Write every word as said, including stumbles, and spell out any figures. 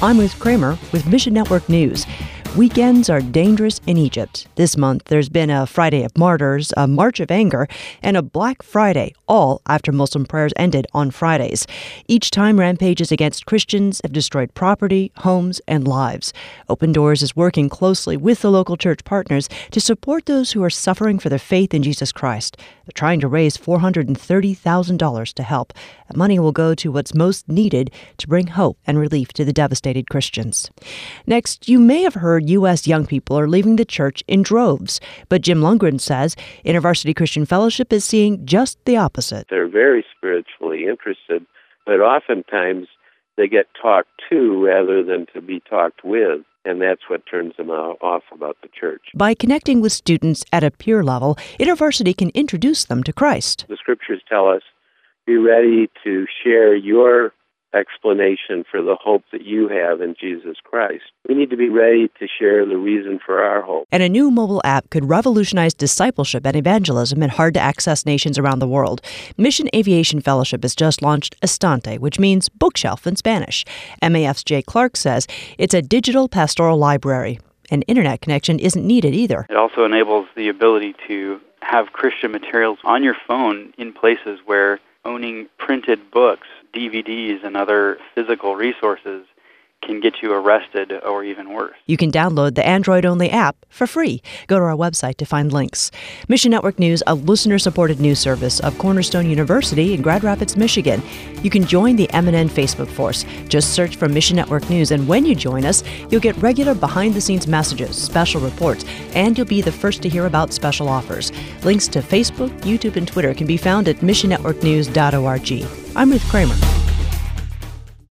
I'm Ruth Kramer with Mission Network News. Weekends are dangerous in Egypt. This month, there's been a Friday of Martyrs, a March of Anger, and a Black Friday, all after Muslim prayers ended on Fridays. Each time, rampages against Christians have destroyed property, homes, and lives. Open Doors is working closely with the local church partners to support those who are suffering for their faith in Jesus Christ. They're trying to raise four hundred thirty thousand dollars to help. The money will go to what's most needed to bring hope and relief to the devastated Christians. Next, you may have heard U S young people are leaving the church in droves, but Jim Lundgren says InterVarsity Christian Fellowship is seeing just the opposite. They're very spiritually interested, but oftentimes they get talked to rather than to be talked with, and that's what turns them off about the church. By connecting with students at a peer level, InterVarsity can introduce them to Christ. The scriptures tell us, be ready to share your explanation for the hope that you have in Jesus Christ. We need to be ready to share the reason for our hope. And a new mobile app could revolutionize discipleship and evangelism in hard-to-access nations around the world. Mission Aviation Fellowship has just launched Estante, which means bookshelf in Spanish. M A F's Jay Clark says it's a digital pastoral library. An internet connection isn't needed either. It also enables the ability to have Christian materials on your phone in places where owning printed books, D V Ds, and other physical resources can get you arrested or even worse. You can download the Android-only app for free. Go to our website to find links. Mission Network News, a listener-supported news service of Cornerstone University in Grand Rapids, Michigan. You can join the M N N Facebook force. Just search for Mission Network News, and when you join us, you'll get regular behind-the-scenes messages, special reports, and you'll be the first to hear about special offers. Links to Facebook, YouTube, and Twitter can be found at mission network news dot org. I'm Ruth Kramer.